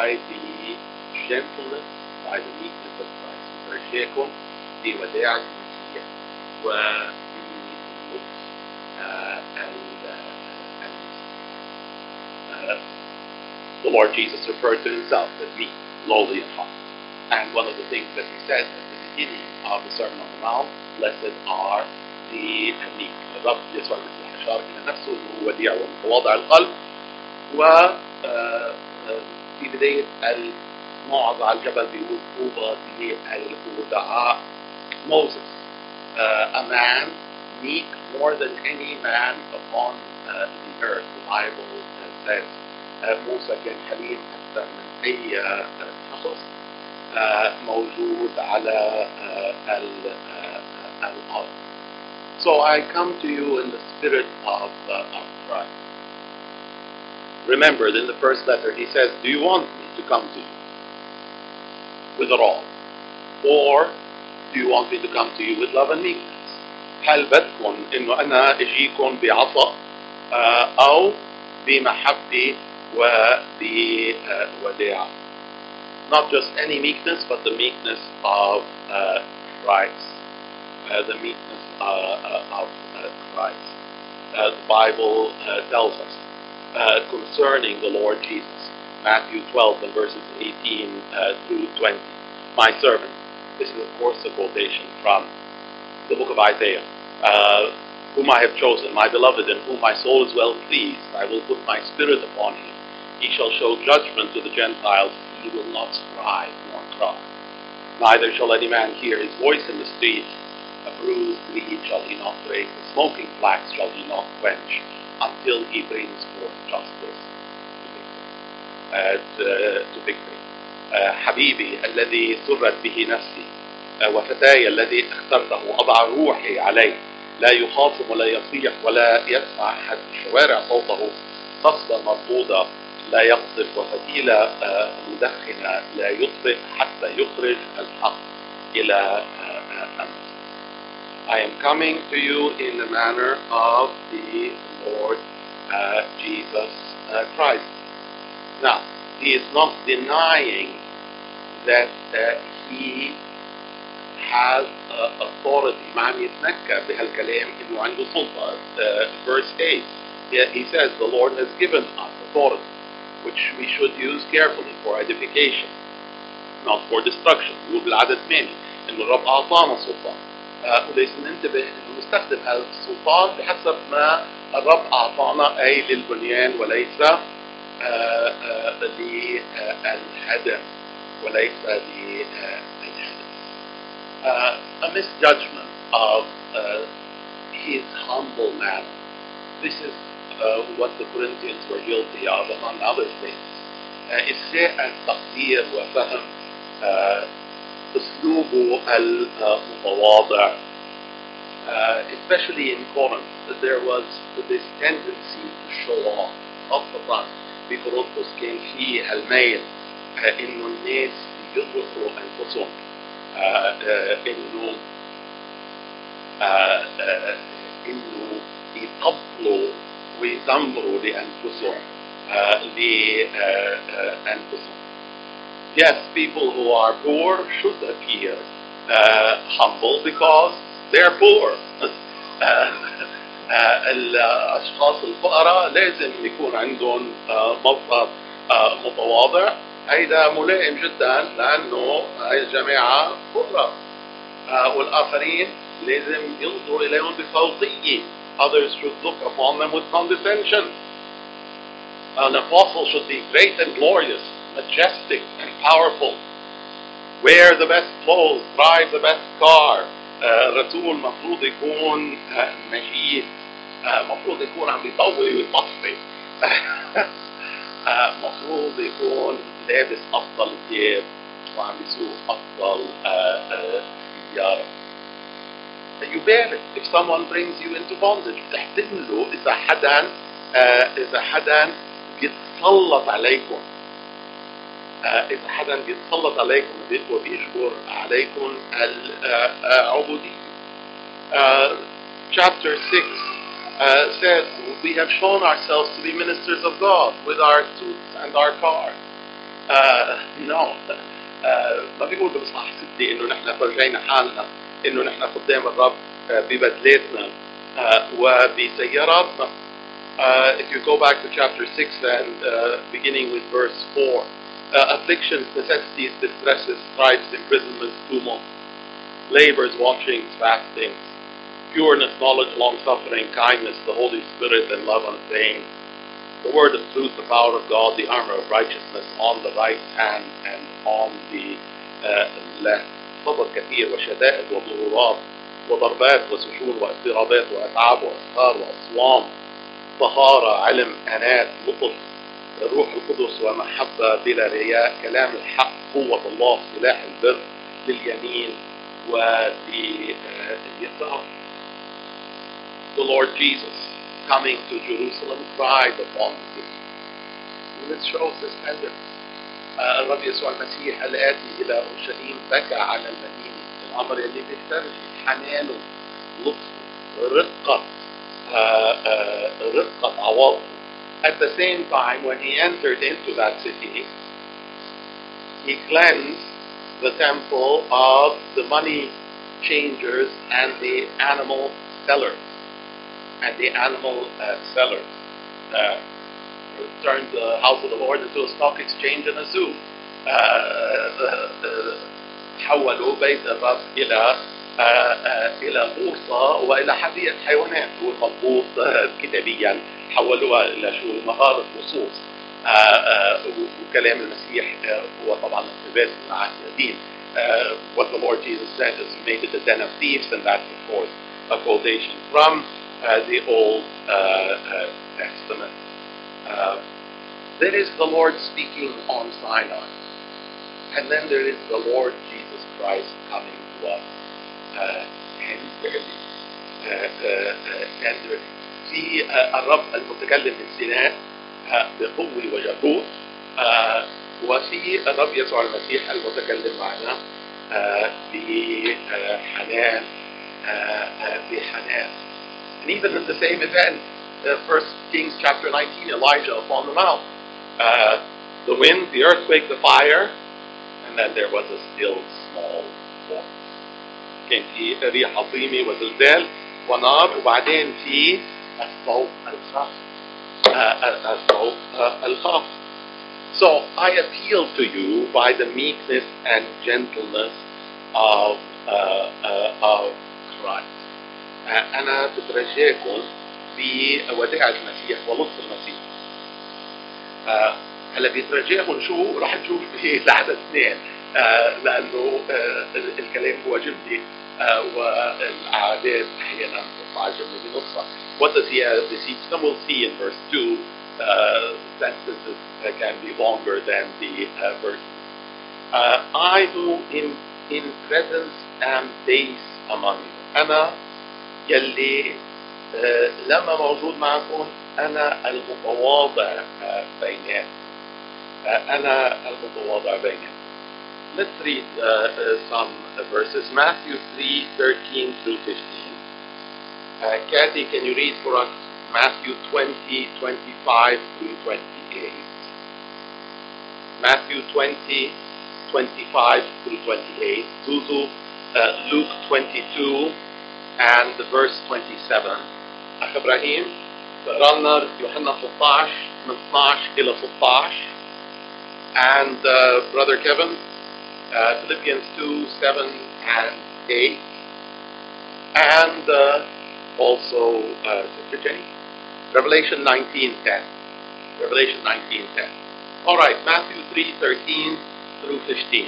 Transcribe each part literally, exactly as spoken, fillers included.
by the gentleness, by the meekness of Christ. يرشيكم بوداعة المسيح وباللطف ال The Lord Jesus referred to himself as meek, lowly in heart. And one of the things that he said at the beginning of the Sermon on the Mount, blessed are the meek. الرب يسوع المسيح أشار إلى نفسه أنه وديع ومتواضع القلب. وفي بداية الموعظة على الجبل بيقول طوبى للودعاء. Moses, uh, a man meek more than any man upon uh, the earth. The Bible uh, says موسى كان حليم أكثر من أي شخص موجود على الأرض. So I come to you in the spirit of, uh, of Christ. Remember, in the first letter he says, do you want me to come to you with it all? Or do you want me to come to you with love and meekness? هل بدكم إنه أنا أجيكم بعطاء أو بمحبة وبوداعة? Not just any meekness, but the meekness of uh, Christ. Uh, the meekness uh, uh, of uh, Christ. Uh, the Bible uh, tells us uh, concerning the Lord Jesus, Matthew twelve and verses eighteen uh, through twenty. My servant. This is, of course, a quotation from the book of Isaiah. Uh, whom I have chosen, my beloved, in whom my soul is well pleased. I will put my spirit upon him. He shall show judgment to the Gentiles. He will not strive nor cry. Neither shall any man hear his voice in the street. A bruised reed shall he not break. A smoking flax shall he not quench, until he brings forth justice to victory. Uh, to, to victory. Uh, حبيبي الذي سرت به نفسي uh, وفتاي الذي اخترته أضع روحي عليه. لا يخاصم ولا يصيح ولا يسمع أحد الشوارع صوته. قصبة مربوطة لا يقصف وفتيلة مدخنة لا يطفئ حتى يخرج الحق إلى أمس. I am coming to you in the manner of the Lord uh, Jesus uh, Christ. Now, he is not denying that uh, he has uh, authority. ما عم يتنكر بهالكلام إنه عنده سلطة. Uh, verse eight, he says the Lord has given us authority, which we should use carefully for edification, not for destruction. يقول بالعدد ثمانية إنه الرب أعطانا سلطان. وليس ننتبه إنه نستخدم هذا السلطان بحسب ما الرب أعطانا، أي للبنيان وليس للهدم وليس للهدم. A misjudgment of uh, his humble manner. This is uh, what the Corinthians were guilty of, among other things. إساءة تقدير وفهم أسلوبه المتواضع. Especially in Corinth, there was this tendency to show off up the front. بكورنثوس كان فيه هالميل إنه الناس يظهروا أنفسهم. Uh, uh, إنه uh, uh, إنه يطبلوا ويزمروا لأنفسهم uh, لأنفسهم. Yes, people who are poor should appear uh, humble because they're poor. الأشخاص الفقراء لازم يكون عندهم مظهر متواضع. هيدا ملائم جدا لأنه هاي الجماعة فقراء. والآخرين لازم ينظروا إليهم بفوقية. Others should look upon them with condescension. An apostle should be great and glorious, majestic and powerful. Wear the best clothes, drive the best car. رسول مفروض يكون مجيد. مفروض يكون عم بيطوي ويطفي. مفروض يكون لابس أفضل ثياب وعم بيسوق أفضل سيارة. يبالغ if someone brings you into bondage. تحتملوا إذا حدا إذا حدا بيتسلط عليكم. إذا حدا بيتسلط عليكم وبيجبر عليكم العبودية. Chapter six uh, says we have shown ourselves to be ministers of God with our suits and our cars. نو ما بيقول بإصحاح ستة إنه نحن فرجينا حالنا إنه نحن قدام الرب uh, ببدلاتنا uh, وبسياراتنا. Uh, if you go back to chapter six and uh, beginning with verse four, uh, afflictions, necessities, distresses, stripes, imprisonments, tumults, labors, watchings, fastings, pureness, knowledge, long-suffering, kindness, the Holy Spirit, and love unfeigned, the word of truth, the power of God, the armor of righteousness on the right hand and on the uh, left. صبر كثير وشدائد وضرورات وضربات وسجون واضطرابات وأتعاب وأسهار وأصوام، طهارة، علم، أنات، لطف، الروح القدس ومحبة بلا رياء، كلام الحق، قوة الله، سلاح البر لليمين ولليسار. The Lord Jesus coming to Jerusalem cried upon the city. This shows the splendor. الرب يسوع المسيح الآتي إلى أورشليم بكى على المدينة، الأمر اللي بيخترج حنانه، لطفه، رقة رقة عواطفه. At the same time, when he entered into that city, he cleansed the temple of the money changers and the animal sellers. And the animal uh, sellers uh, turned the house of the Lord into a stock exchange and a zoo. حولوا بيت الرب إلى إلى بورصة وإلى حديقة حيوانات، هو المضبوط كتابيا حولوها إلى شو مغارة لصوص. وكلام المسيح هو طبعا اقتباس من العهد القديم. What the Lord Jesus said is he made it a den of thieves, and that's of course a quotation from Uh, the Old uh, uh, Testament. Uh, there is the Lord speaking on Sinai, and then there is the Lord Jesus Christ coming to us uh, tenderly. Uh, uh, uh, tenderly. في uh, الرب المتكلم من سيناء uh, بقوة وجبروت، uh, وفي الرب يسوع المسيح المتكلم معنا uh, بحنان uh, uh, بحنان. And even in the same event, uh, First Kings chapter nineteen, Elijah upon the mount, uh, the wind, the earthquake, the fire, and then there was a still small voice. كان في ريح عظيمة وزلزال ونار، وبعدين في الصوت الخاص. الصوت الخاص. So I appeal to you by the meekness and gentleness of uh, uh, of Christ. أنا بترجاكم بوداعة المسيح ولطف المسيح. هلا بيترجاكم شو راح تشوف في العدد اثنين، لأنه الكلام هو جملي والأعداد أحيانا تطلع جملة بنصها. What does he beseech them? We'll see in verse two. Uh, sentences uh, can be longer than the uh, verses. Uh, I who in in presence am base among you. أنا يلي uh, لما موجود معكم أنا المتواضع uh, بيناتكم. uh, أنا المتواضع بيناتكم. Let's read uh, uh, some uh, verses. Matthew three thirteen through fifteen. Uh, Kathy, can you read for us Matthew twenty twenty-five through twenty-eight? Matthew twenty twenty-five through twenty-eight. Zuzu, uh, Luke twenty-two and the verse twenty-seven. أخ إبراهيم تقرأ لنا يوحنا ستة عشر من اثناشر إلى ستة عشر. And uh, Brother Kevin, uh, Philippians two seven and eight. And uh, also uh, Sister Jenny, Revelation nineteen ten. Revelation nineteen ten. All right, Matthew three thirteen through fifteen.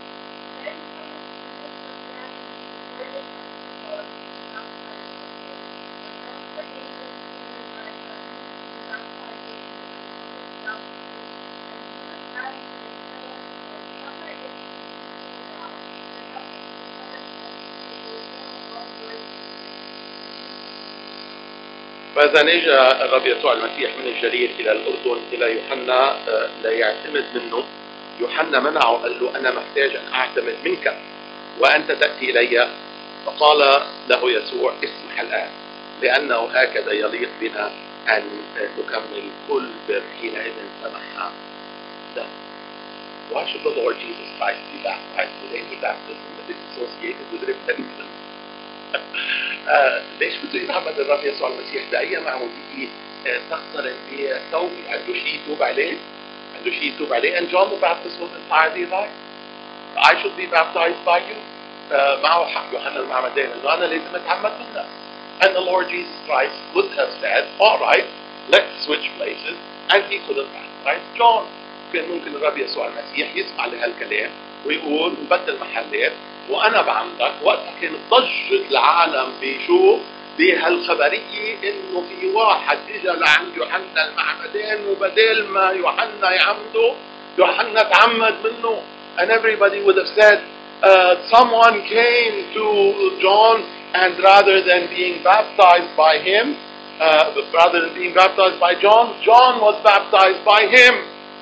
فإذا نجا الرب يسوع المسيح من الجليل إلى الأردن إلى يوحنا لا يعتمد منه. يوحنا منعه قال له أنا محتاج أن أعتمد منك وأنت تأتي إلي. فقال له يسوع اسمح الآن لأنه هكذا يليق بنا أن نكمل كل بر. حينئذ سمح له. Why should the Lord Jesus Christ be baptized with any baptism that is associated with repentance? آه ليش بده يتعبد الرب يسوع المسيح بأي معمودية آه تقترن بتوبة؟ عنده شيء يتوب عليه؟ عنده شيء يتوب عليه؟ And John the Baptist was entirely right. I should be baptized by you. آه معه حق يوحنا المعمدان إنه أنا لازم أتعمد منك. And the Lord Jesus Christ could have said, all right, let's switch places, and he could have baptized John. كان ممكن الرب يسوع المسيح يسمع لهالكلام ويقول نبدل محلات وانا بعمدك. وقتها كانت ضجة العالم بشو؟ بهالخبرية انه في واحد اجى لعند يوحنا المعمدان وبدل ما يوحنا يعمده يوحنا تعمد منه. And everybody would have said, uh, someone came to John and rather than being baptized by him, uh, rather than being baptized by John, John was baptized by him.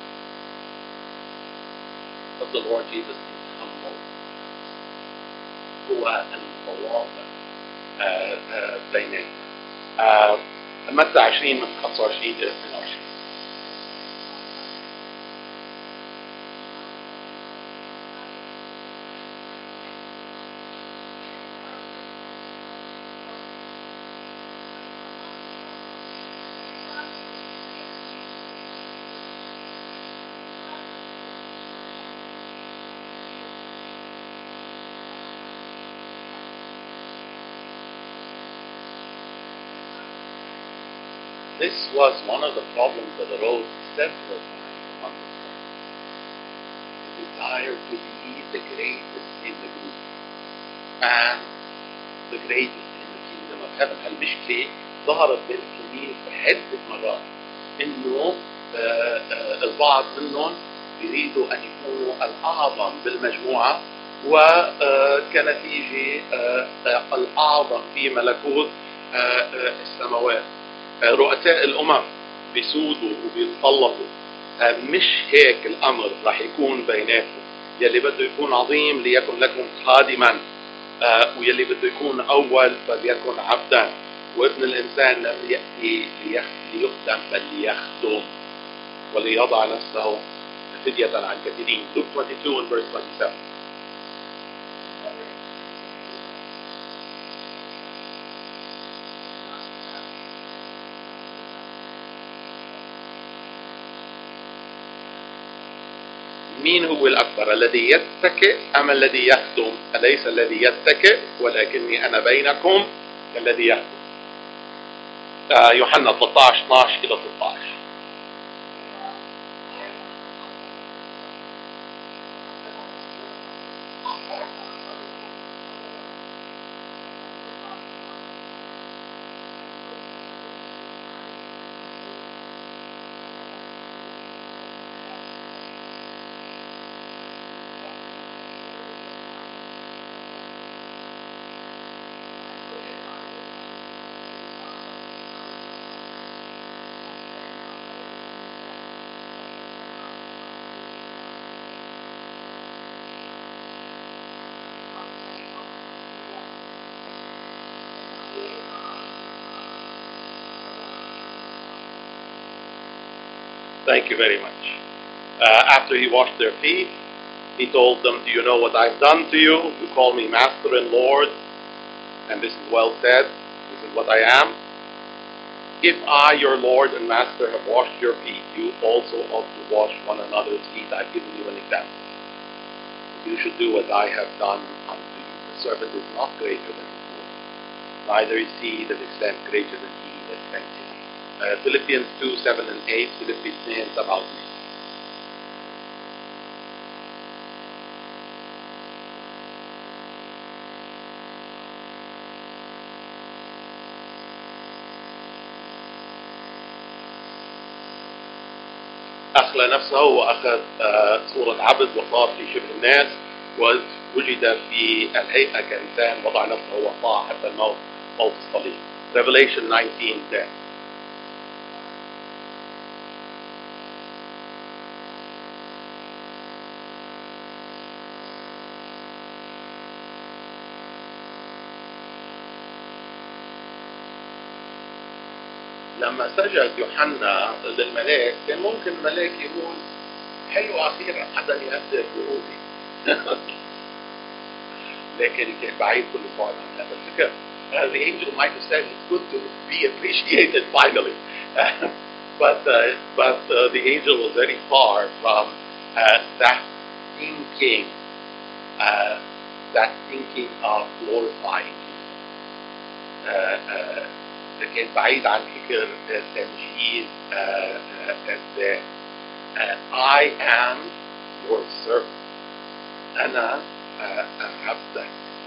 But the Lord Jesus is humble. هو المتواضع بيناتنا. متى عشرين من خمسة وعشرين إلى اثنين وعشرين. This was one of the problems that arose several times among the disciples. The desire to be the greatest in the group and the greatest in the kingdom of heaven. المشكلة ظهرت بين التلاميذ عدة مرات إنه البعض منهم يريدوا أن يكونوا الأعظم بالمجموعة وكنتيجة الأعظم في ملكوت السماوات. رؤساء الأمم بيسودوا وبيتسلطوا. مش هيك الأمر رح يكون بيناتكم. يلي بده يكون عظيم ليكن لكم خادما ويلي بده يكون أول فليكن عبدا وابن الإنسان لم يأتي ليخدم بل ليخدم وليضع نفسه فدية عن كثيرين. Luke twenty-two and verse twenty-seven. مين هو الأكبر؟ الذي يتكئ أم الذي يخدم؟ أليس الذي يتكئ ولكني أنا بينكم كالذي يخدم. آه يوحنا ثلاثة عشر اثناشر إلى ستة عشر. Thank you very much. Uh, after he washed their feet, he told them, do you know what I've done to you? You call me Master and Lord, and this is well said. This is what I am. If I, your Lord and Master, have washed your feet, you also ought to wash one another's feet. I've given you an example. You should do as I have done unto you. The servant is not greater than his Lord, neither is he that is sent greater than he that sent him. Uh, Philippians two, seven and eight, Philippians two, سبعة وثمانية. أخلى نفسه وأخذ صورة عبد وصار في شبه الناس ووجد في الهيئة كإنسان وضع نفسه وطاع حتى الموت موت الصليب. Revelation nineteen ten. لما سجد يوحنا للملاك كان ممكن الملاك يقول حلو أخيرا حدا يقدر بروحي. لكن كان بعيد كل البعد عن هذا الفكر. Uh, the angel might have said it's good to be appreciated finally. but uh, but uh, the angel was very far from uh, that thinking, uh, that thinking of glorifying Jesus. Uh, uh, كان بعيد عن فكر تمجيد الذات. I am your servant. أنا عبدك.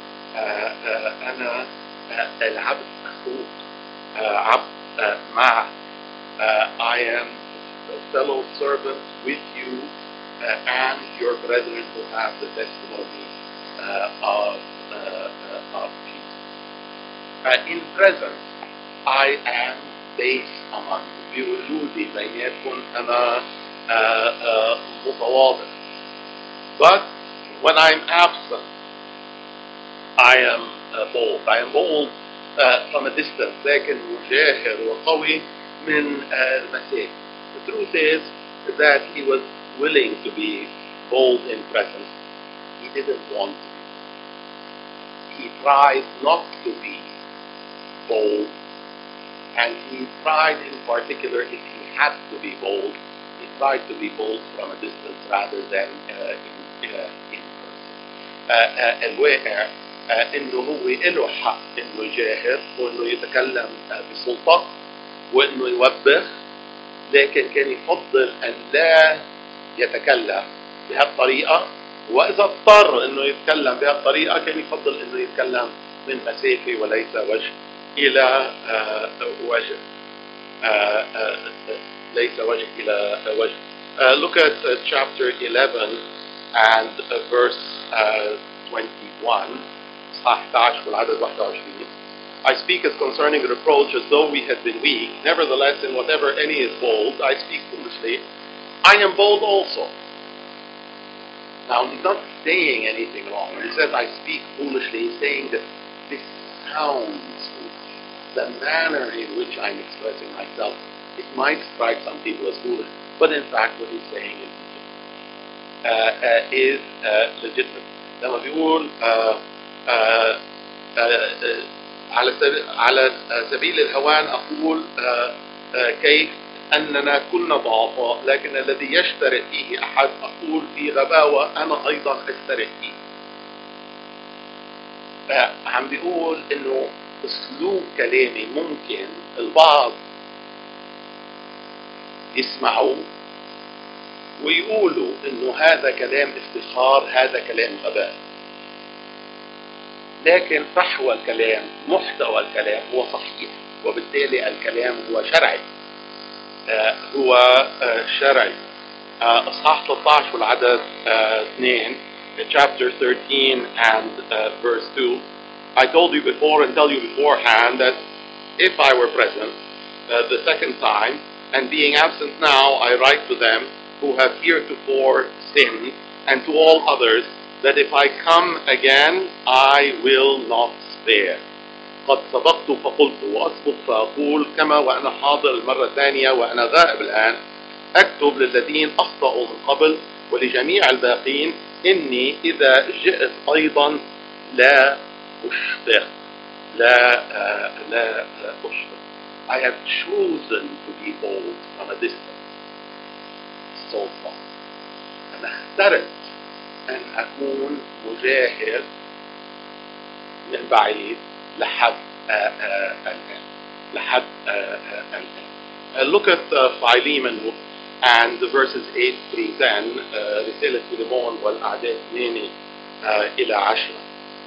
أنا العبد أخوك. عبد معك. I am a fellow servant with you and your brethren who have the testimony of of Jesus. In presence, I am based among you. بوجودي بينكم أنا متواضع. But when I'm absent, I am uh, bold. I am bold uh, from a distance. لكن مجاهر وقوي من المسيح. The truth is that he was willing to be bold in presence. He didn't want to be. He tried not to be bold, and he tried in particular, if he had to be bold, he tried to be bold from a distance rather than uh, in, uh, in person. الواقع انه هو له حق انه يجاهر وانه يتكلم بسلطة وانه يوبخ، لكن كان يفضل ان لا يتكلم بهالطريقة، واذا اضطر انه يتكلم بهالطريقة كان يفضل انه يتكلم من مسافة وليس وجه الى وجه. ليس وجه الى وجه. Look at uh, chapter eleven and uh, verse uh, twenty-one. I speak as concerning reproach as though we had been weak. Nevertheless, in whatever any is bold, I speak foolishly. I am bold also. Now, he's not saying anything wrong. When he says, I speak foolishly, he's saying that this sounds foolish. The manner in which I'm expressing myself, it might strike some people as foolish, but in fact what he's saying is legitimate. Uh, uh, is uh, legitimate. لما بيقول uh, uh, uh, على على سبيل الهوان أقول uh, uh, كيف أننا كنا ضعفاء، لكن الذي يشترك فيه أحد أقول في غباوة أنا أيضا أشترك فيه. uh, عم بيقول إنه أسلوب كلامي ممكن البعض يسمعوا ويقولوا إنه هذا كلام افتخار، هذا كلام غباء، لكن فحوى الكلام، محتوى الكلام هو صحيح، وبالتالي الكلام هو شرعي. آه هو آه شرعي. آه اصحاح ثلاثة عشر والعدد اثنين, chapter thirteen and uh, verse two. I told you before and tell you beforehand that if I were present uh, the second time, and being absent now, I write to them who have heretofore sinned, and to all others, that if I come again, I will not spare. قد سبقت فقلت وأسبق فأقول كما وأنا حاضر المرة الثانية وأنا غائب الآن، أكتب للذين أخطأوا من قبل ولجميع الباقين إني إذا جئت أيضا لا أشفق. لا uh, لا أشفق. I have chosen to be bold from a distance so far. أنا اخترت أن أكون مجاهر من بعيد لحد الآن. لحد الآن. Look at uh, Philemon and the verses eight through ten. رسالة فيليمون والأعداد اثنين إلى عشرة.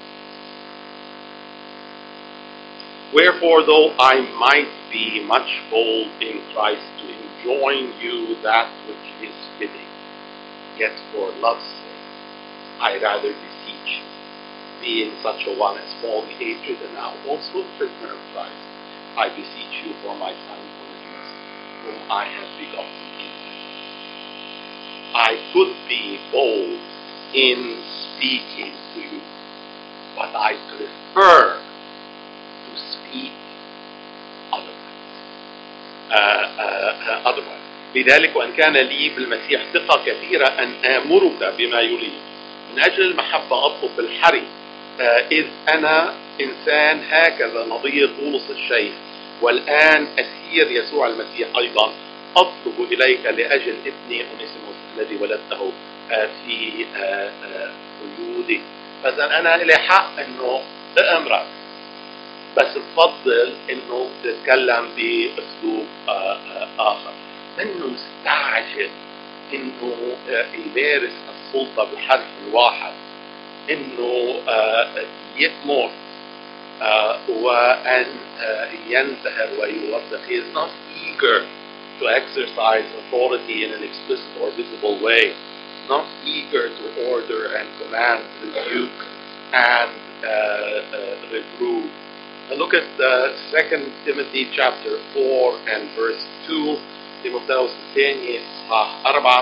Wherefore, though I might be much bold in Christ to enjoin you that which is fitting, yet for love's sake I rather beseech you, being such a one as Paul the aged and now also prisoner of Christ, I beseech you for my son Onesimus, whom I have begotten in Christ. I could be bold in speaking to you, but I prefer speak otherwise. Uh, uh, uh, otherwise. لذلك وإن كان لي بالمسيح ثقة كثيرة أن آمرك بما يريد من أجل المحبة أطلب بالحري، إذ أنا إنسان هكذا نظير بولس الشيخ والآن أسير يسوع المسيح أيضا، أطلب إليك لأجل ابني أونيسيموس الذي ولدته في قيودي. فإذا أنا لي حق إنه أأمرك، بس بفضل إنه تتكلم بأسلوب آخر، منه مستعجل إنه يمارس السلطة بحرف واحد، إنه يأمر وأن ينتهر ويوضح. He is not eager to exercise authority in an explicit or visible way, not eager to order and command, rebuke and uh, uh, reprove. And look at uh, Second Timothy chapter four and verse two. تيموثاوس الثاني إصحاح أربعة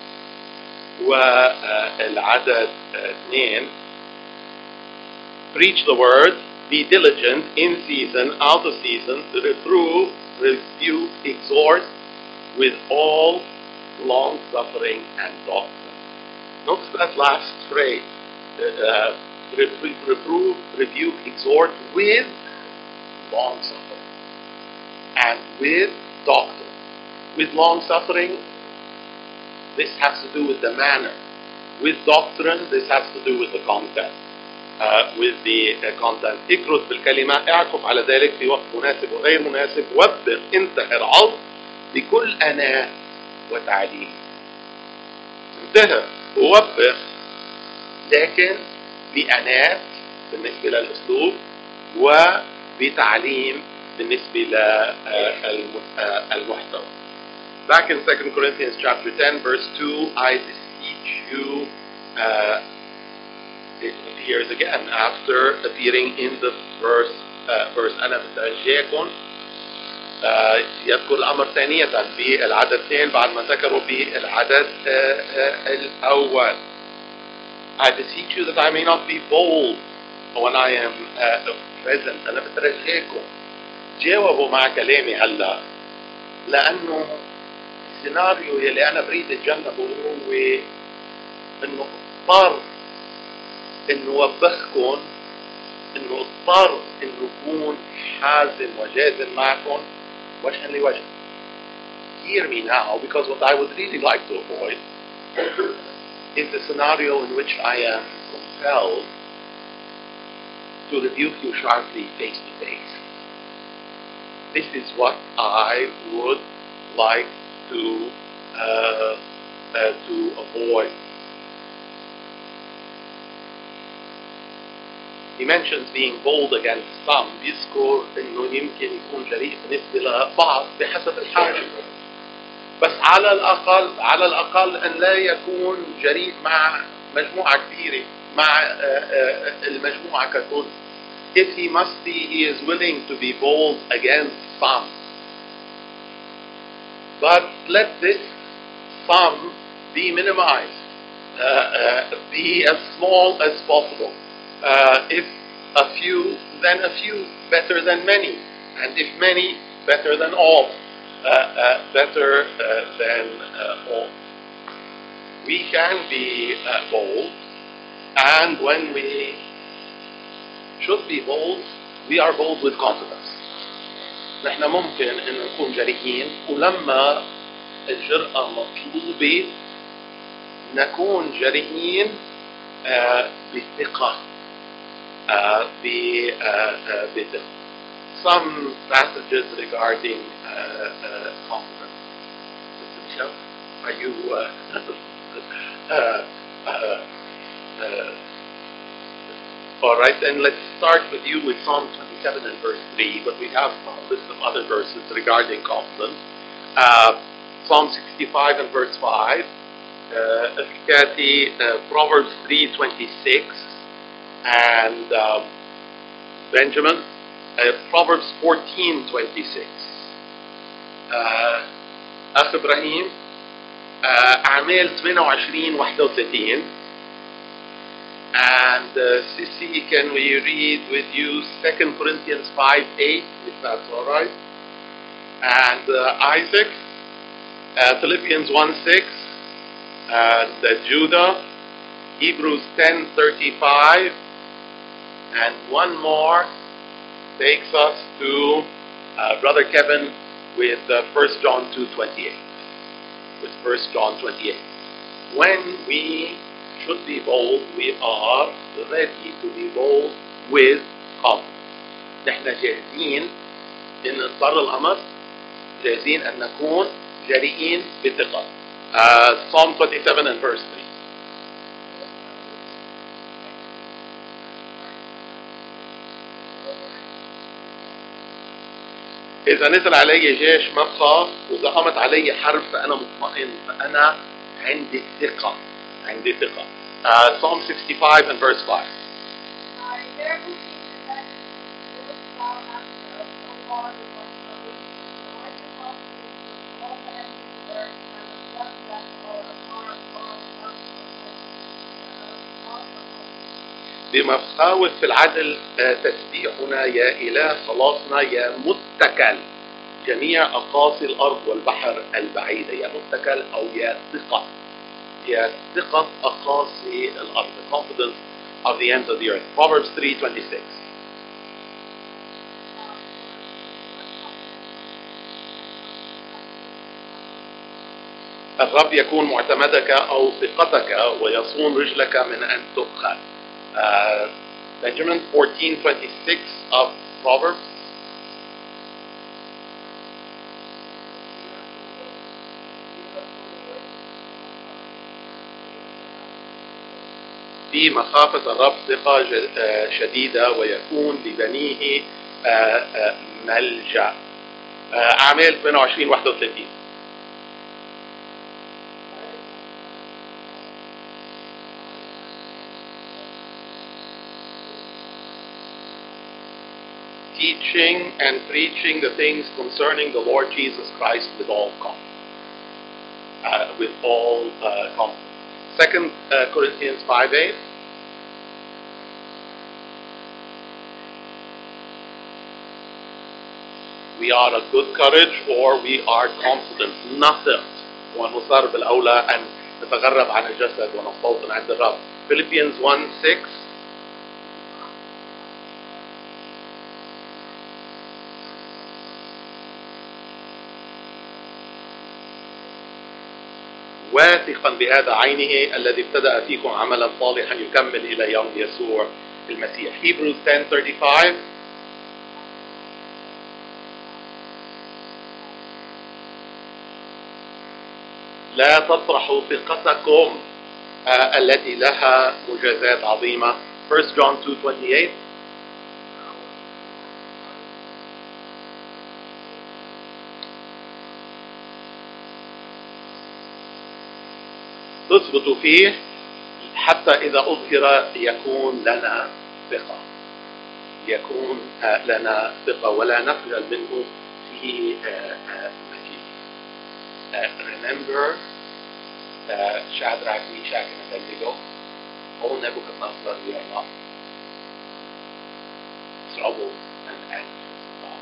والعدد اثنين. Preach the word, be diligent in season, out of season, to reprove, rebuke, exhort with all long suffering and doctrine. Notice that last phrase. Uh, reprove, rebuke, exhort with long suffering and with doctrine. With long suffering, this has to do with the manner. With doctrine, this has to do with the content. Uh, with the uh, content. اكرز بالكلمة، اعكف على ذلك في وقت مناسب وغير مناسب، وبخ انتهر عظ بكل أناة وتعليم. انتهر ووبخ لكن بأناة بالنسبة للأسلوب وبتعليم بالنسبة للمحتوى. Back in Second Corinthians chapter ten verse two, I beseech you, uh, it appears again after appearing in the verse uh, verse أنا بترجاكم uh, يذكر الأمر ثانية بالعدد اثنين بعد ما ذكروا بالعدد uh, uh, الأول. I beseech you that I may not be bold when I am uh, present. أنا بترجاكم جاوبوا مع كلامي هلا، لأنه السيناريو يلي أنا بريد أتجنبه هو إنه اضطر إنه وبخكم، إنه اضطر إنه يكون حازم وجازم معكم وجها لوجه. Hear me now, because what I would really like to avoid is the scenario in which I am compelled to rebuke you sharply face to face. This is what I would like to uh, uh, to avoid. He mentions being bold against some. بيذكر إنه يمكن يكون جريء بالنسبة لبعض بحسب الحاجة. بس على الأقل على الأقل أن لا يكون جريء مع مجموعة كبيرة، مع المجموعة ككل. If he must be, he is willing to be bold against some. But let this some be minimized, uh, uh, be as small as possible. Uh, if a few, then a few, better than many. And if many, better than all. Uh, uh, better uh, than uh, all. We can be uh, bold, and when we should be bold, we are bold with confidence. نحن ممكن أن نكون جريئين، ولما الجرأة مطلوبة نكون جريئين uh, بثقة. Uh, بثقة. Some passages regarding uh, uh, confidence. Mister Michel, are you? Uh, uh, uh, uh, all right, then let's start with you with Psalm twenty-seven and verse three. But we have a list of other verses regarding confidence. Uh, Psalm sixty-five and verse five. Uh, uh, Proverbs three twenty-six and um, Benjamin. Uh, Proverbs fourteen twenty-six. أخ إبراهيم أعمال ثمانية وعشرين واحد وثلاثين. And uh, Sissy, can we read with you Second Corinthians five eight, if that's all right? And uh, Isaac, uh, Philippians one six, and uh, Judah, Hebrews ten thirty-five, and one more takes us to uh, Brother Kevin with uh, First John two twenty-eight. With First John twenty-eight. When we should be bold, we are ready to be bold with confidence. نحن جاهزين إن اضطر الأمر، جاهزين أن نكون جريئين بثقة. Uh, Psalm twenty-seven and verse three. إذا نزل علي جيش ما بخاف، وإذا قامت علي حرب فأنا مطمئن، فأنا عندي ثقة، عندي ثقة. Uh, Psalm sixty-five and verse five. بمخاوف في العدل تسبيحنا يا إله خلاصنا، يا متكل جميع أقاصي الأرض والبحر البعيدة. يا متكل أو يا ثقة، يا ثقة أقاصي الأرض. The confidence of the ends of the earth. Proverbs three twenty-six. الرب يكون معتمدك أو ثقتك ويصون رجلك من أن تؤخذ. Uh, Benjamin fourteen twenty-six of Proverbs. في مخافة الرب ثقة شديدة ويكون لبنيه ملجأ. أعمال اثنين وعشرين واحد وثلاثين. Teaching and preaching the things concerning the Lord Jesus Christ with all confidence. Uh, with all uh, confidence. Second uh, Corinthians five eight. We are of good courage or we are confident. Nothing. ونصار بالأولى أن نتغرب عن الجسد ونستوطن عند الرب. Philippians one six. واثقا بهذا عينه الذي ابتدأ فيكم عملا صالحا يكمل إلى يوم يسوع المسيح. Hebrews ten thirty-five. لا تطرحوا ثقتكم آه التي لها مجازات عظيمة. First John two twenty-eight. تثبت فيه حتى إذا أظهر يكون لنا ثقة، يكون لنا ثقة ولا نخجل منه في مجيئه. Remember Shadrach, Meshach, and Abednego. Oh Nebuchadnezzar, we are not troubled and anxious about.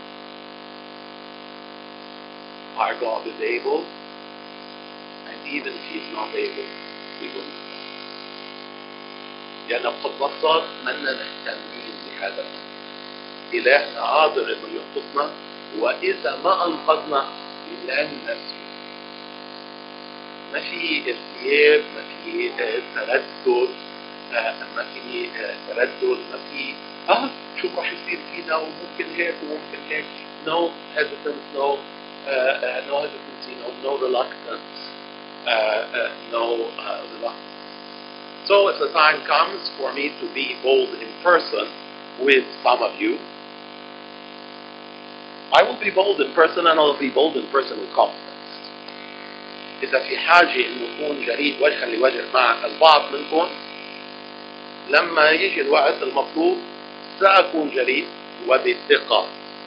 Our God is able. Even if he is not able, we will not. لأن قد بصر منا مهتمين بهذا الأمر. إلهنا قادر إنه ينقذنا، وإذا ما أنقذنا لن نسجد. ما في ارتياب، ما في تردد، ما في تردد، ما في آه شو راح يصير فينا وممكن هيك وممكن هيك. No hesitance, no uh, uh, no hesitancy, no no reluctance. Uh, uh, no uh, reluctance. So if the time comes for me to be bold in person with some of you, I will be bold in person and I will be bold in person with confidence. إذا في حاجة إنه أكون جريء وجها لوجه مع البعض منكم، لما يجي الوقت المطلوب سأكون جريء وبثقة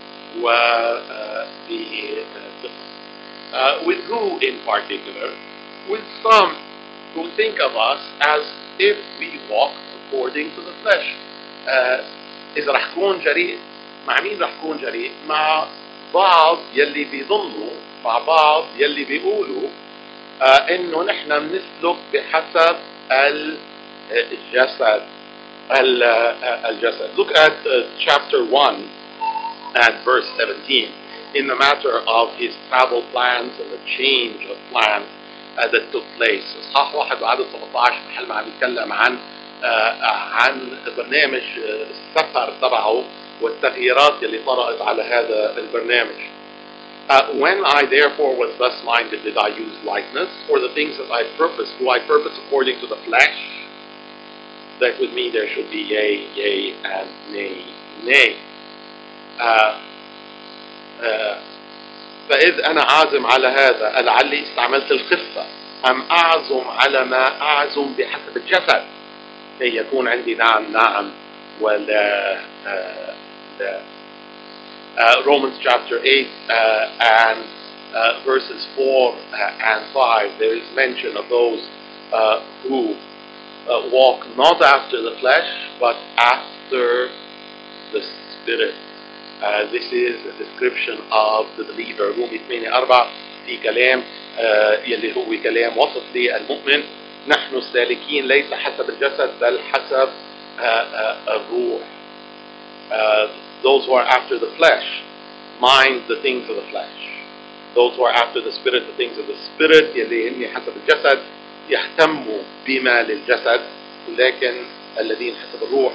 وبثقة. Uh, with who in particular? With some who think of us as if we walk according to the flesh. Uh, إذا رح كون جريء مع مين رح كون جريء؟ مع بعض يلي بيظنوا مع بعض يلي بيقولوا آه انه نحن بنسلك بحسب الجسد. الجسد. Look at uh, chapter one and verse seventeen in the matter of his travel plans and the change of plans uh, that took place. إصحاح واحد وعدد سبعة عشر محل ما عم يتكلم عن uh, عن برنامج السفر تبعه والتغييرات اللي طرأت على هذا البرنامج. Uh, when I therefore was thus minded, did I use likeness, or the things that I purpose, do I purpose according to the flesh? That with me there should be yea, yea, and nay, nay. Uh, uh, فإذ أنا عازم على هذا لعلي استعملت الخفة أم أعزم على ما أعزم بحسب الجسد كي يكون عندي نعم نعم ولا uh, لا. Uh, Romans chapter eight uh, and uh, verses four uh, and five, there is mention of those uh, who uh, walk not after the flesh but after the Spirit. Uh, this is a description of the believer. رومية ثمانية أربعة في كلام uh, يلي هو كلام وسط للمؤمن. نحن السالكين ليس حسب الجسد بل حسب uh, uh, الروح. Uh, those who are after the flesh mind the things of the flesh. Those who are after the Spirit the things of the Spirit يلي هن حسب الجسد يهتموا بما للجسد، لكن الذين حسب الروح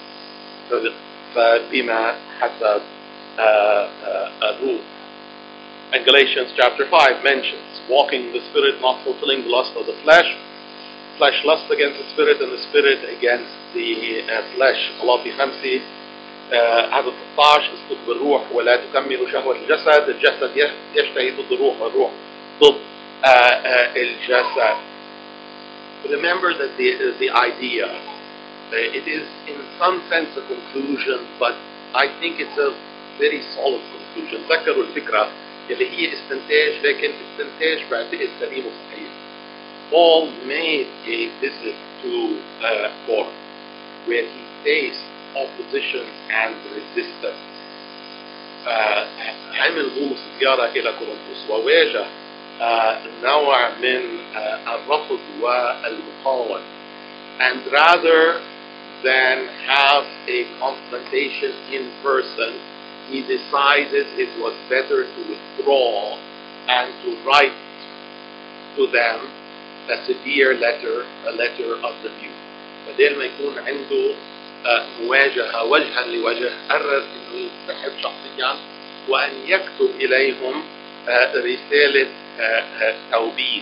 فبما حسب uh, uh, الروح. And Galatians chapter five mentions walking in the Spirit, not fulfilling the lust of the flesh. Flesh lusts against the Spirit and the Spirit against the uh, flesh. غلاطي خمسة عدد ستة عشر اسلك بالروح ولا تكملوا شهوة الجسد. الجسد يشتهي ضد الروح والروح ضد uh, uh, الجسد. Remember that the, the idea, uh, it is in some sense a conclusion, but I think it's a very solid conclusion. ذكروا الفكرة اللي هي استنتاج، لكن استنتاج بعتقد سليم وصحيح. Paul made a visit to uh, Corinth where he faced opposition and resistance. uh, عمل بولس زيارة إلى كورنثوس وواجه uh, نوع من uh, الرفض والمقاومة. And rather than have a confrontation in person, he decided it was better to withdraw and to write to them a severe letter, a letter of rebuke. بدل ما يكون عنده مواجهة وجها لوجه، قرر انه ينسحب شخصيا وان يكتب اليهم رسالة توبيخ.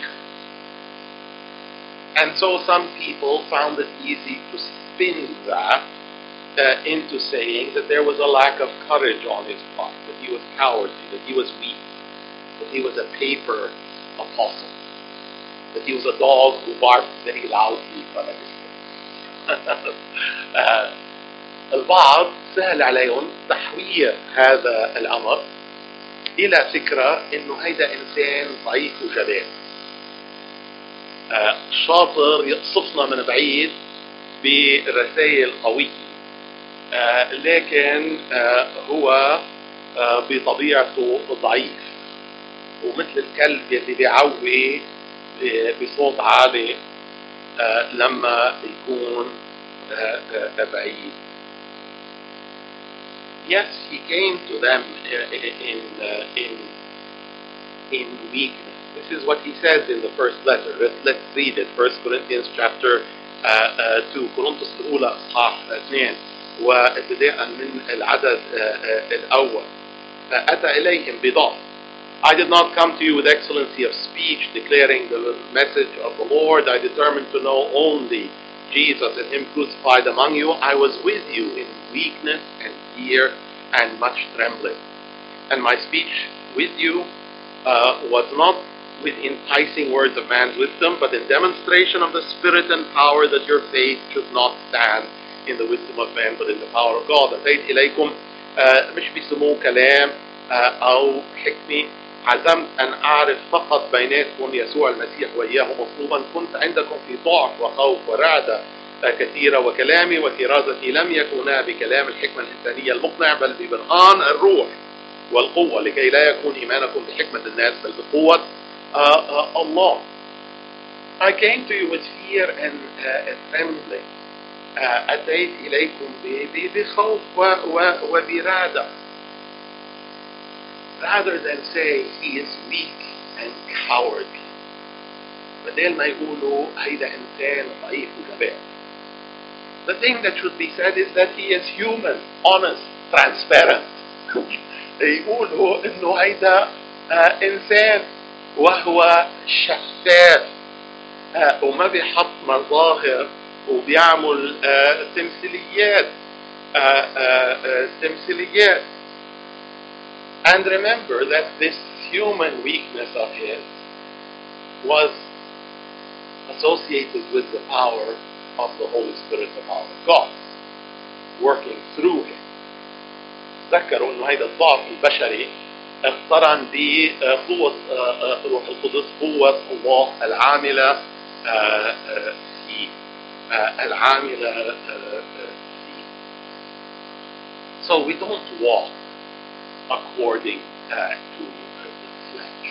And so some people found it easy to spin that uh, into saying that there was a lack of courage on his part, that he was cowardly, that he was weak, that he was a paper apostle, that he was a dog who barked very loudly from a distance. uh, البعض سهل عليهم تحوير هذا الأمر إلى فكرة إنه هيدا إنسان ضعيف وجبان، uh, شاطر يقصفنا من بعيد برسائل قوية، uh, لكن uh, هو uh, بطبيعته ضعيف ومثل الكلب يلي بيعوي بصوت عالي uh, لما يكون uh, uh, بعيد. Yes, he came to them in uh, in in weakness. This is what he says in the first letter. Let's, let's read it. First Corinthians chapter uh, uh, two. كورنثوس الأولى إصحاح اثنين وابتداء من العدد uh, uh, الأول. أتى إليهم بضعف. I did not come to you with excellency of speech, declaring the message of the Lord. I determined to know only Jesus and Him crucified among you. I was with you in weakness and fear and much trembling. And my speech with you uh, was not with enticing words of man's wisdom, but in demonstration of the Spirit and power, that your faith should not stand in the wisdom of men, but in the power of God. أتيت إليكم مش بيسموه كلام أو حكمة. عزمت أن أعرف فقط بيناتكم يسوع المسيح وإياه مطلوبا. كنت عندكم في ضعف وخوف ورعدة كثيرة، وكلامي وكرازتي لم يكونا بكلام الحكمة الإنسانية المقنع، بل ببرهان الروح والقوة لكي لا يكون إيمانكم بحكمة الناس بل بقوة uh, uh, Allah. I came to you with fear and uh, trembling. Uh, أتيت إليكم بخوف وبرادة. Rather than say he is weak and cowardly. بدل ما يقولوا هيدا إنسان ضعيف وجبان. The thing that should be said is that he is human, honest, transparent. يقولوا إنه هيدا uh, إنسان وهو شفاف uh, وما بيحط مظاهر وبيعمل uh, تمثيليات uh, uh, uh, تمثيليات. And remember that this human weakness of his was associated with the power of the Holy Spirit of our God working through him. تذكروا انه هذا الضعف البشري اقترن بقوة روح القدس، قوة الله العاملة فيه العاملة فيه. So we don't walk according uh, to the flesh.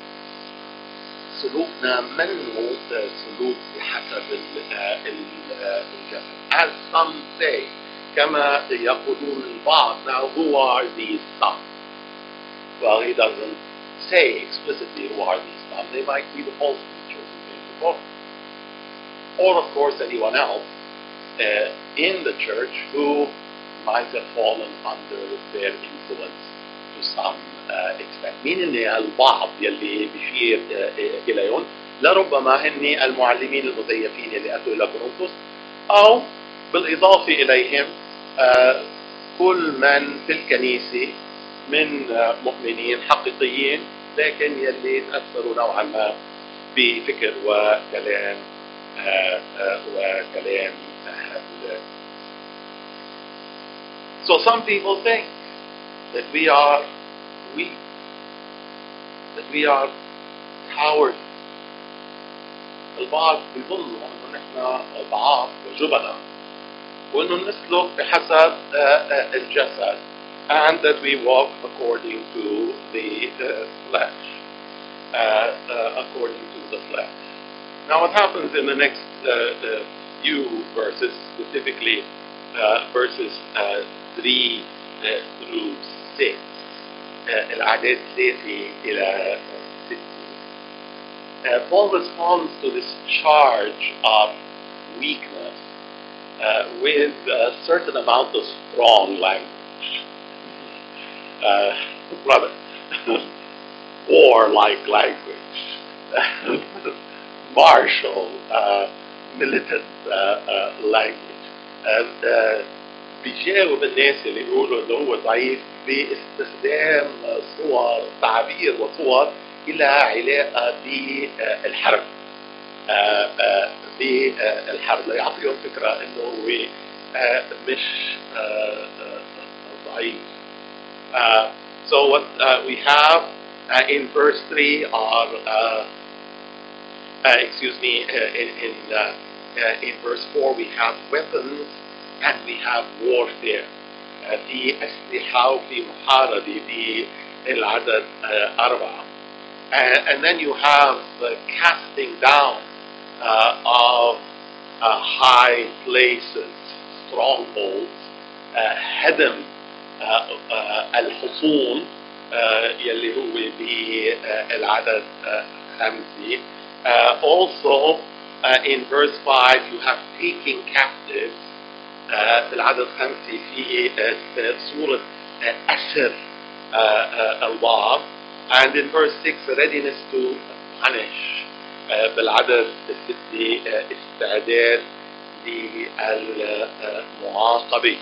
سلوكنا منه سلوك بحسب الجسد. As some say, كما يقولون البعض, now who are these some? Well, he doesn't say explicitly who are these some. They might be the false teachers in the book. Or of course anyone else uh, in the church who might have fallen under their influence to some uh, extent. مين اللي البعض يلي بيشير uh, إليهم؟ لربما هن المعلمين المزيفين يلي أتوا إلى كورنثوس، أو بالإضافة إليهم uh, كل من في الكنيسة من uh, مؤمنين حقيقيين لكن يلي تأثروا نوعا ما بفكر وكلام uh, uh, وكلام هؤلاء. So some people think that we are weak, that we are coward. البعض بيظنوا انه نحن ضعاف وجبنة وانه نسلك بحسب الجسد and that we walk according to the uh, flesh, uh, uh, according to the flesh. Now what happens in the next uh, uh, few verses, specifically uh, verses uh, three uh, through six, uh, الأعداد ثلاثة إلى ستة. Uh, Paul responds to this charge of weakness uh, with a certain amount of strong language, uh, rather war-like language, martial, uh, militant uh, uh, language. And, uh, بيجاوب الناس اللي بيقولوا انه هو ضعيف باستخدام صور تعبير وصور الى علاقه بالحرب بالحرب ليعطيهم فكره انه هو مش ضعيف. So what uh, we have uh, in verse three are uh, uh, excuse me uh, in in, uh, uh, in verse four we have weapons and we have warfare. uh, في أسلحة وفي محاربة بالعدد uh, أربعة. Uh, and then you have the casting down uh, of uh, high places, strongholds, uh, هدم uh, uh, الحصون uh, يلي هو بالعدد uh, خمسة. Uh, also uh, in verse five you have taking captive. في العدد خمسة في صورة أسر البعض. And in verse six readiness to punish. بالعدد ستة استعداد للمعاقبة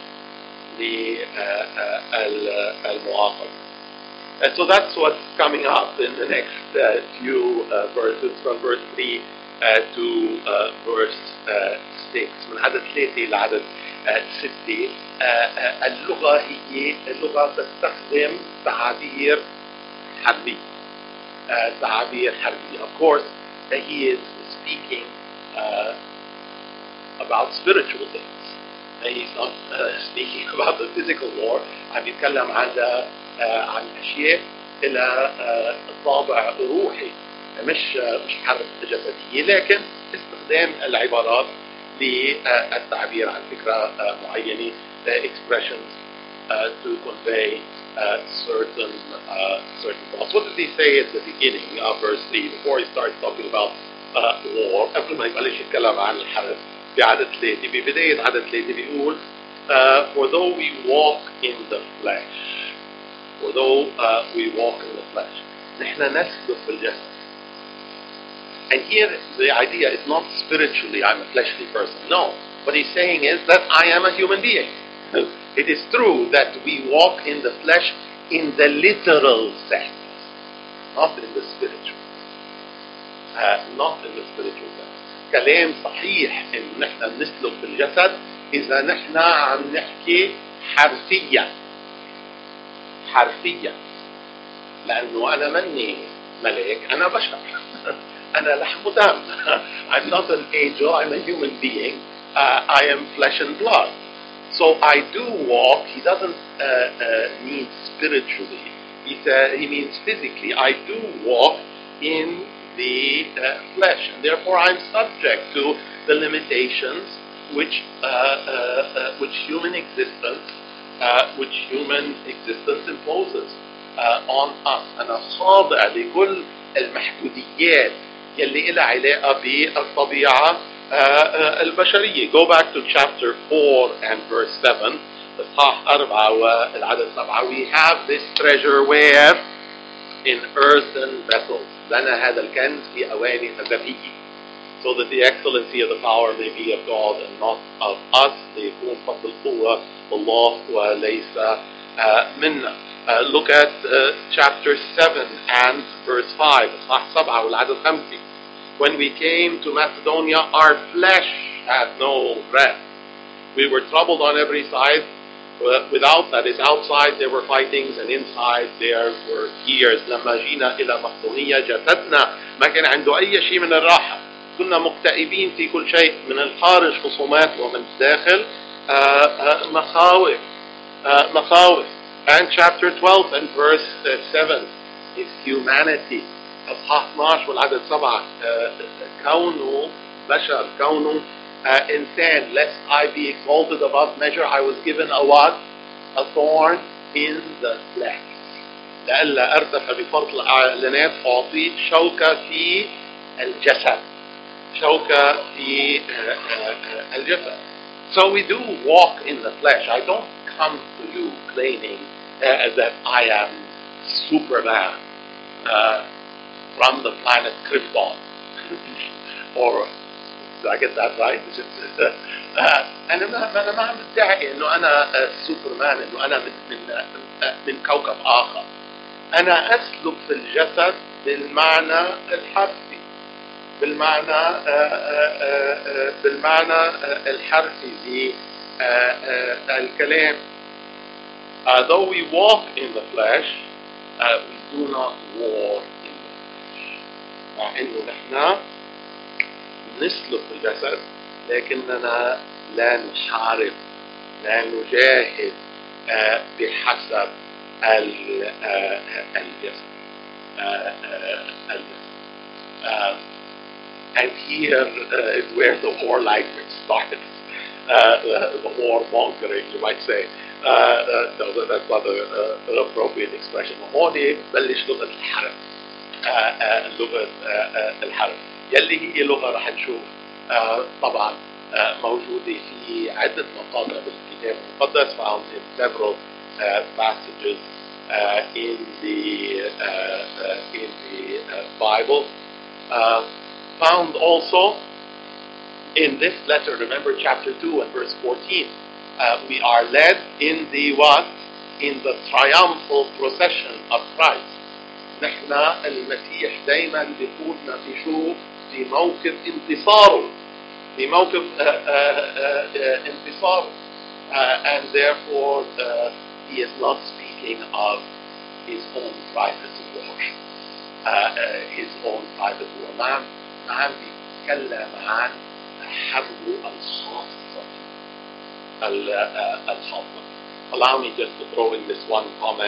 للمعاقبة. So that's what's coming up in the next uh, few uh, verses from verse three uh, to uh, verse uh, six. من عدد ثلاثة إلى عدد ستة. اللغة هي اللغة تستخدم تعابير حربية. تعابير حربية. Of course, uh, he is speaking uh, about spiritual things. Uh, he's not uh, speaking about the physical war. عم يتكلم على عن أشياء إلى طابع روحي، مش مش حرب جسدية، لكن استخدام العبارات للتعبير عن فكرة معينة، expressions uh, to convey uh, certain uh, certain thoughts. What did he say at the beginning of verse three before he starts talking about uh, war? قبل ما يبلش يتكلم عن الحرب في عدد ثلاثة، ببداية عدد ثلاثة بيقول uh, for though we walk in the flesh, for though uh, we walk in the flesh, نحن نسلك في الجسد. And here the idea is not spiritually I'm a fleshly person. No. What he's saying is that I am a human being. It is true that we walk in the flesh in the literal sense, not in the spiritual. Uh, not in the spiritual sense. كلام صحيح إن نحن نسلك بالجسد إذا نحن عم نحكي حرفيا. حرفيا. لأنه أنا مني ملك، أنا بشر. أنا لحم ودم. I'm not an angel, I'm a human being. Uh, I am flesh and blood. So I do walk. He doesn't uh, uh, mean spiritually. He, uh, he means physically. I do walk in the uh, flesh. And therefore I'm subject to the limitations which, uh, uh, uh, which human existence, uh, which human existence imposes uh, on us. أنا خاضع لكل المحدوديات يلي إلها علاقة بالطبيعة البشرية. Go back to chapter four and verse seven. إصحاح أربعة والعدد سبعة. We have this treasure where? In earthen vessels. لنا هذا الكنز في أواني ذهبية. So that the excellency of the power may be of God and not of us. ليكون فضل القوة الله وليس منا. Uh, look at uh, chapter seven and verse five. إصحاح سبعة والعدد خمسة. When we came to Macedonia, our flesh had no rest. We were troubled on every side. Without, that is, outside there were fightings, and inside there were tears. لما جينا إلى مقدونية جسدنا ما كان عنده أي شيء من الراحة. كنا مكتئبين في كل شيء، من الخارج خصومات ومن الداخل مخاوف مخاوف. And chapter twelve and verse seven is humanity. أصحاح اثناشر والعدد سبعة. كونه بشر، كونه إنسان. Lest I be exalted above measure, I was given a what? A thorn in the flesh. لئلا أرتفع بفرط الإعلانات أعطيت شوكة في الجسد. شوكة في الجسد. So we do walk in the flesh. I don't come to you claiming uh, that I am Superman uh, from the planet Krypton. Or, did I get that right? uh, أنا ما أنا ما عم بدعي إنه أنا سوبرمان، إنه أنا من من من كوكب آخر. أنا أسلك في الجسد بالمعنى الحرفي، بالمعنى آآ آآ بالمعنى الحرفي للكلام. Uh, though we walk in the flesh, uh, we do not war in the flesh. مع إنه نحن نسلك في الجسد، لكننا لا نحارب، لا نجاهد uh, بحسب الجسد. Uh, and here uh, is where the war language starts. Uh, the war mongering, you might say. Uh, uh, no, that's not an appropriate expression. هون بلش لغة الحرب. uh, uh, لغة uh, الحرب. يلي هي لغة رح نشوف uh, طبعا uh, موجودة في عدة مقاطع بالكتاب المقدس، found in several uh, passages uh, in the uh, uh, in the uh, Bible. Uh, found also in this letter. Remember chapter two and verse fourteen. Uh, we are led in the what? In the triumphal procession of Christ. نحن المسيح دائما بيقودنا في شو؟ في موكب انتصاره. في موكب uh, uh, uh, انتصاره. Uh, and therefore uh, he is not speaking of his own private war. Uh, uh, his own private war. ما عم ما عم بيتكلم عن حربه الخاصة. الخاصة. Allow me just to throw in this one comment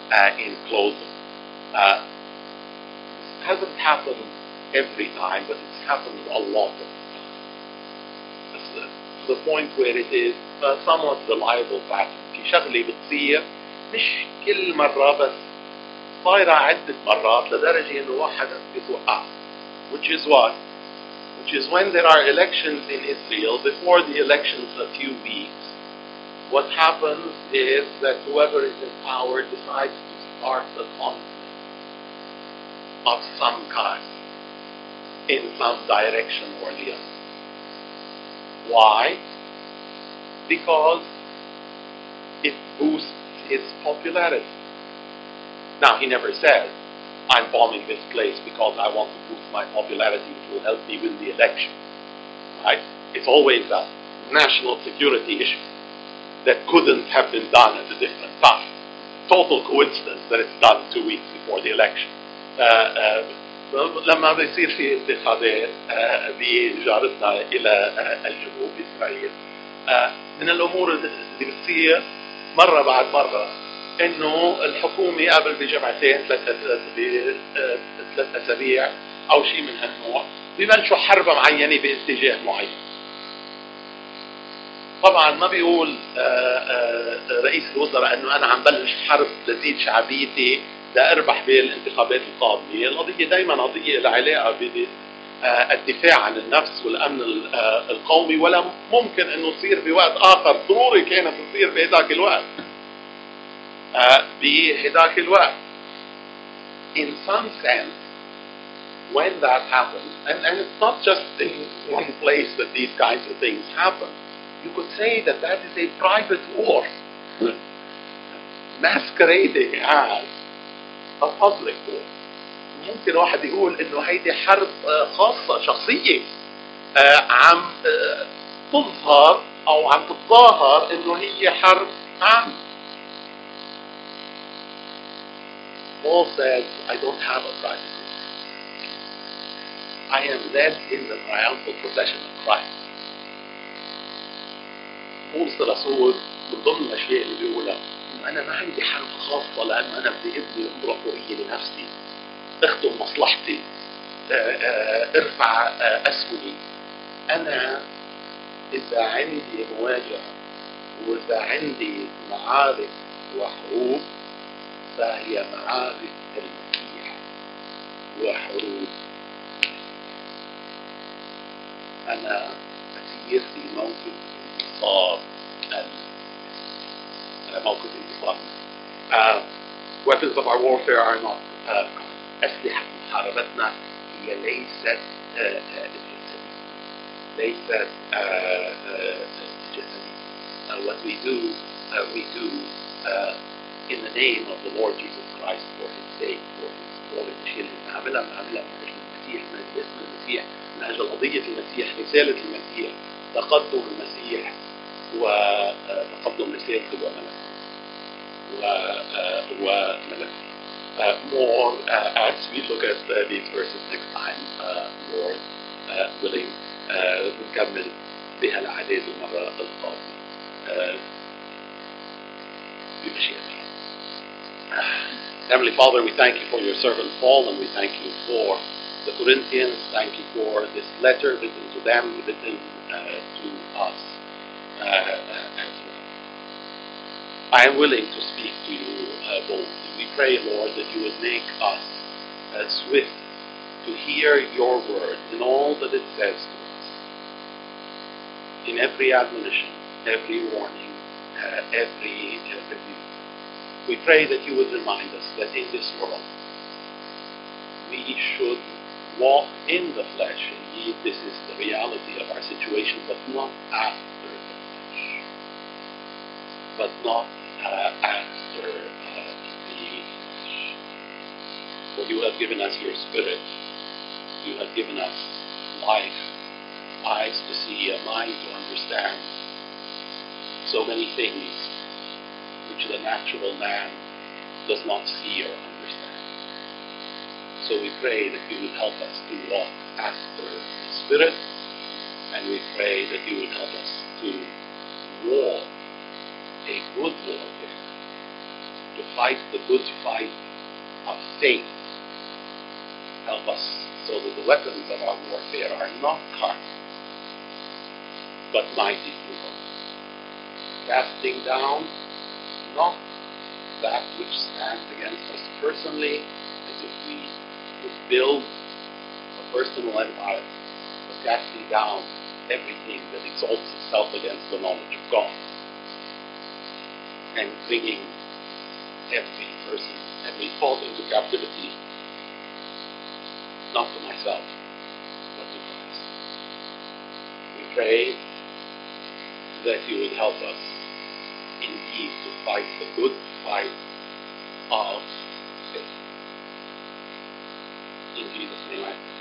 uh, in clothing. Uh, it hasn't happened every time, but it's happened a lot of times. To the point where it is a somewhat reliable pattern. في شغلة بتصير مش كل مرة بس صايرة عدة مرات لدرجة إنه واحد بيتوقع. Which is what? Which is when there are elections in Israel, before the elections a few weeks, what happens is that whoever is in power decides to start a conflict of some kind in some direction or the other. Why? Because it boosts his popularity. Now, he never says, I'm bombing this place because I want to boost my popularity, which will help me win the election. Right? It's always a national security issue that couldn't have been done at a different time. Total coincidence that it's done two weeks before the election. Uh, uh, لما بيصير في انتخابات بجارتنا إلى الجنوب إسرائيل من الأمور اللي بتصير مرة بعد مرة إنه الحكومة قبل بجمعتين ثلاث ثلاث أسابيع أو شيء من هالنوع ببلشوا حرب معينة باتجاه معين. طبعا ما بيقول رئيس الوزراء إنه أنا عم بلش حرب لزيد شعبيتي لأربح بالانتخابات القادمة. القضية دائما قضية لها علاقة بالدفاع عن النفس والأمن القومي، ولا ممكن إنه تصير بوقت آخر. ضروري كانت تصير بهذاك الوقت. بهذاك الوقت. In some sense, when that happens, and, and it's not just in one place that these kinds of things happen, you could say that that is a private war masquerading as a public war. ممكن واحد يقول انه هيدي حرب خاصة شخصية عم تظهر او عم تتظاهر انه هي حرب عامة. Paul says, I don't have a private war. I am led in the triumphal procession of Christ. بولس الرسول من ضمن الاشياء اللي بيقولها انا ما عندي حرب خاصه لانه انا بدي ابني امبراطوريه لنفسي، اخدم مصلحتي، ارفع اسهمي. انا اذا عندي مواجهه واذا عندي معارك وحروب فهي معارك المسيح وحروب. انا اسير في موقف انتصار موقف انتصار. Weapons of our warfare are not uh, أسلحة محاربتنا هي ليست جسدية، ليست جسدية. What we do, uh, we do uh, in the name of the Lord Jesus Christ for His sake, for His glory. الأشياء اللي بنعملها بنعملها من أجل المسيح، من أجل اسم المسيح، من أجل قضية المسيح، رسالة المسيح، تقدم المسيح وتقدم رسالته وملكه وملكه. Uh, more uh, as we look at uh, these verses next time, uh, Lord uh, willing, نكمل بها العديد المرة القادمة بمشيئة الله. Heavenly Father, we thank you for your servant Paul, and we thank you for the Corinthians. Thank you for this letter written to them, written uh, to us uh, as well. I am willing to speak to you uh, boldly. We pray, Lord, that you would make us uh, swift to hear your word in all that it says to us, in every admonition, every warning, uh, every uh, rebuke. We pray that you would remind us that in this world we should walk in the flesh. Indeed, this is the reality of our situation, but not after the flesh. But not uh, after uh, For you have given us your Spirit. You have given us life, eyes to see, a mind to understand. So many things which the natural man does not see or understand. So we pray that you would help us to walk after the Spirit, and we pray that you would help us to war a good warfare to fight the good fight of faith. Help us so that the weapons of our warfare are not carnal, but mighty through God, casting down not that which stands against us personally, as if we would build a personal empire, but casting down everything that exalts itself against the knowledge of God, and bringing every person, every thought into captivity, not to myself, but to Christ. We pray that you would help us indeed to fight the good fight of faith. In Jesus' name I pray.